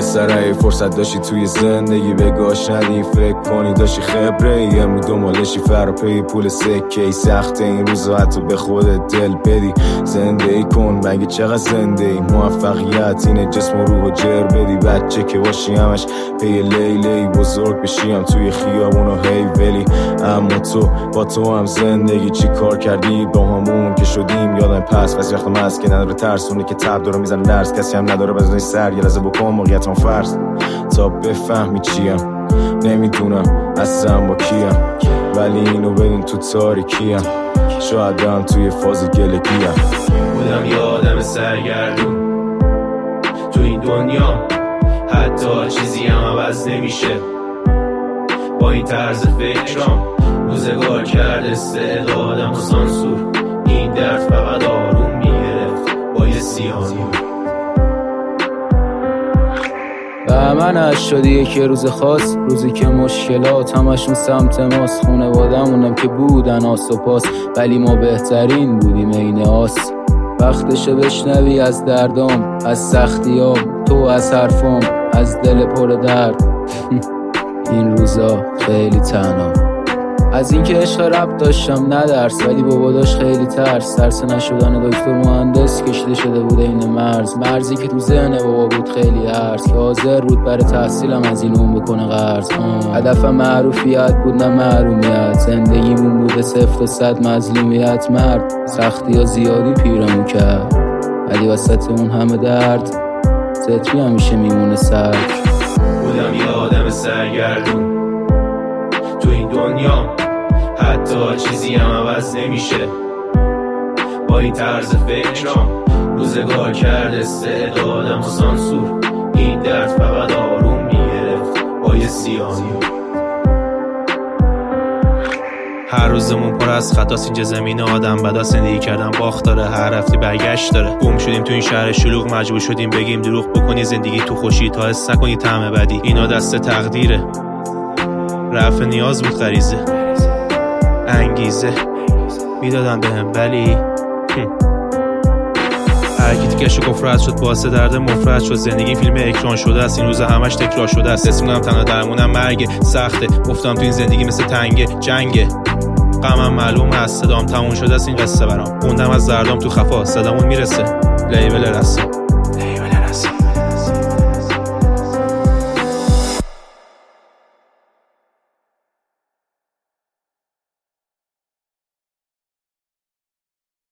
پسره فرصت داشتی توی زندگی بگاش ندی فکر کنی داشتی خبره امرو دنبالشی فراپی پول سکه سخته این روزا حتی به خودت دل بدی زندگی کن مگه چقدر زندگی موفقیت اینه جسم و روح و جر بدی بچه که باشی همش پی لیلی بزرگ بشیم توی خیابون و هی ولی اما تو با تو هم زندگی چی کار کردی با همون که شدیم یادم پس وقتی وقت مست که نداره ترسونه که تب داره میزنه درس کسی هم نداره بزنی سر یه لحظه بکن موقعیتم فرض تا بفهمی چیم نمیدونم اصلا با کیم ولی اینو بدون تو تاریکیم شاید هم توی فاز گلگیم بودم یه آدم سرگردون تو این دنیا حتی چیزی هم عوض نمیشه با این طرز فکرام روزگار کرد استعدادم و سانسور این درد فقط آروم میگرفت با یه سیانور و من شدی که روز خاص روزی که مشکلات همشون سمت ماست خونوادمونم که بودن آس و پاس ولی ما بهترین بودیم این آس وقتشه بشنوی از دردام از سختیام تو از حرفام از دل پر درد این روزا خیلی تنها از اینکه عشق رب داشتم نه درس ولی بابا داشت خیلی ترس نشدن دکتر مهندس کشیده شده بود این مرزی که تو ذهن بابا بود خیلی هرس که حاضر بود برای تحصیلم از این اون بکنه قرض هدفم معروفیت بود نه محرومیت زندگیمون بوده 0 تا 100 مظلومیت مرد سختی ها زیادی پیرمون کرد ولی وسط اون همه درد ستری همیشه میمونه سر بودم یه آدم سرگردون تو این دنیا حتی چیزی هم عوض نمیشه با این طرز فکرام روزگار کرد استعدادم و سانسور این درد فقط آروم میگرفت با یه سیانور هر روزمون پر از خطاست اینجا زمین آدم بدا زندگی کردن باخت داره هر هفته برگشت داره گم شدیم تو این شهر شلوغ مجبور شدیم بگیم دروغ بکنی زندگی تو خوشی تا حس نکنی طعم بدی اینا دست تقدیره رفع نیاز بود غریزه انگیزه میدادن بهم ولی حرکتی کش و گفرت شد باعث درد مفرد شد زندگی فیلم اکران شده است این روزا همش تکرار شده است اسمونم تنها درمونم مرگ سخته افتادم تو این زندگی مثل تنگه جنگه غمم معلومه از صدام تموم شده است این قصه برام خوندم از زردام تو خفا صدامون میرسه لیبل رسم